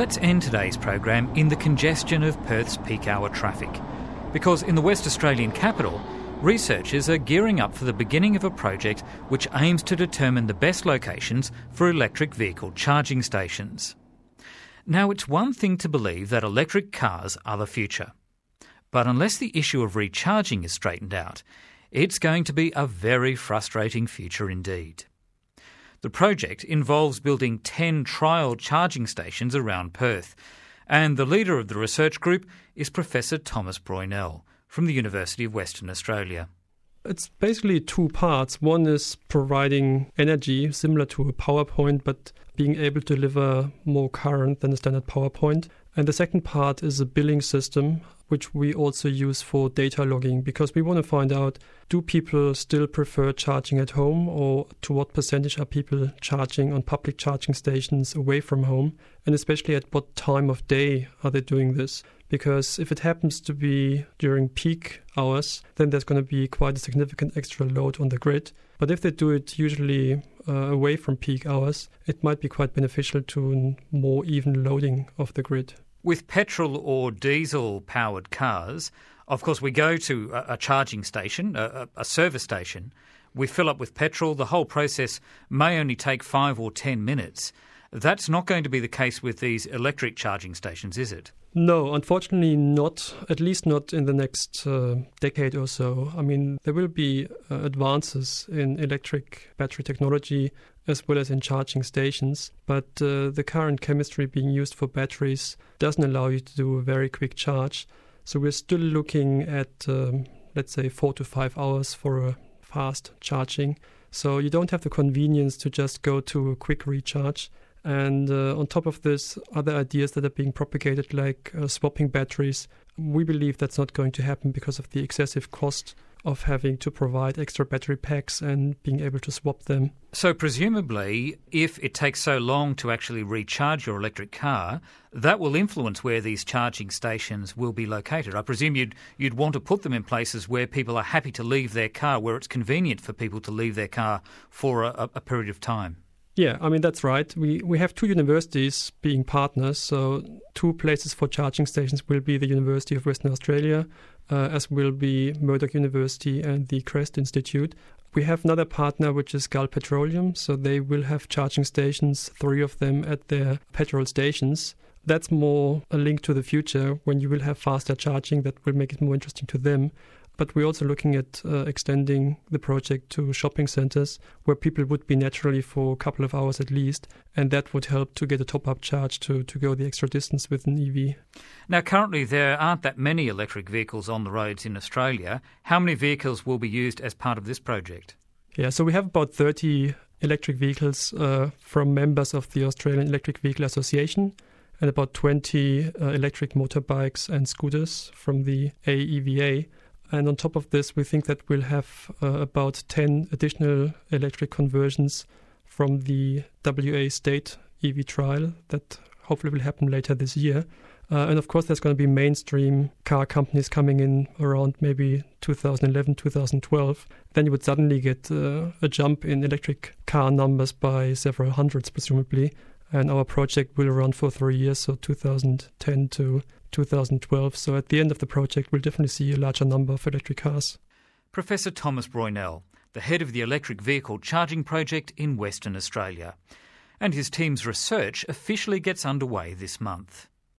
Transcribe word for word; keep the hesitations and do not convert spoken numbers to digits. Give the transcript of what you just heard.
Let's end today's program in the congestion of Perth's peak hour traffic. Because in the West Australian capital, researchers are gearing up for the beginning of a project which aims to determine the best locations for electric vehicle charging stations. Now, it's one thing to believe that electric cars are the future. But unless the issue of recharging is straightened out, it's going to be a very frustrating future indeed. The project involves building ten trial charging stations around Perth, and the leader of the research group is Professor Thomas Broinell from the University of Western Australia. It's basically two parts. One is providing energy similar to a power point, but being able to deliver more current than a standard power point. And the second part is a billing system, which we also use for data logging, because we want to find out, do people still prefer charging at home, or to what percentage are people charging on public charging stations away from home? And especially at what time of day are they doing this? Because if it happens to be during peak hours, then there's going to be quite a significant extra load on the grid. But if they do it usually uh, away from peak hours, it might be quite beneficial to a more even loading of the grid. With petrol or diesel-powered cars, of course, we go to a, a charging station, a, a service station. We fill up with petrol. The whole process may only take five or ten minutes. That's not going to be the case with these electric charging stations, is it? No, unfortunately not, at least not in the next uh, decade or so. I mean, there will be uh, advances in electric battery technology as well as in charging stations, but uh, the current chemistry being used for batteries doesn't allow you to do a very quick charge. So we're still looking at, um, let's say, four to five hours for a fast charging. So you don't have the convenience to just go to a quick recharge. And uh, on top of this, other ideas that are being propagated, like uh, swapping batteries, we believe that's not going to happen because of the excessive cost of having to provide extra battery packs and being able to swap them. So presumably, if it takes so long to actually recharge your electric car, that will influence where these charging stations will be located. I presume you'd you'd want to put them in places where people are happy to leave their car, where it's convenient for people to leave their car for a, a period of time. Yeah, I mean, that's right. We we have two universities being partners, so two places for charging stations will be the University of Western Australia, uh, as will be Murdoch University and the Crest Institute. We have another partner, which is Gulf Petroleum, so they will have charging stations, three of them at their petrol stations. That's more a link to the future, when you will have faster charging that will make it more interesting to them. But we're also looking at uh, extending the project to shopping centres where people would be naturally for a couple of hours at least, and that would help to get a top-up charge to, to go the extra distance with an E V. Now, currently there aren't that many electric vehicles on the roads in Australia. How many vehicles will be used as part of this project? Yeah, so we have about thirty electric vehicles uh, from members of the Australian Electric Vehicle Association, and about twenty uh, electric motorbikes and scooters from the A E V A. And on top of this, we think that we'll have uh, about ten additional electric conversions from the W A state E V trial that hopefully will happen later this year. Uh, and of course, there's going to be mainstream car companies coming in around maybe two thousand eleven, two thousand twelve. Then you would suddenly get uh, a jump in electric car numbers by several hundreds, presumably. And our project will run for three years, so two thousand ten to two thousand twelve. So at the end of the project, we'll definitely see a larger number of electric cars. Professor Thomas Broinell, the head of the Electric Vehicle Charging Project in Western Australia. And his team's research officially gets underway this month.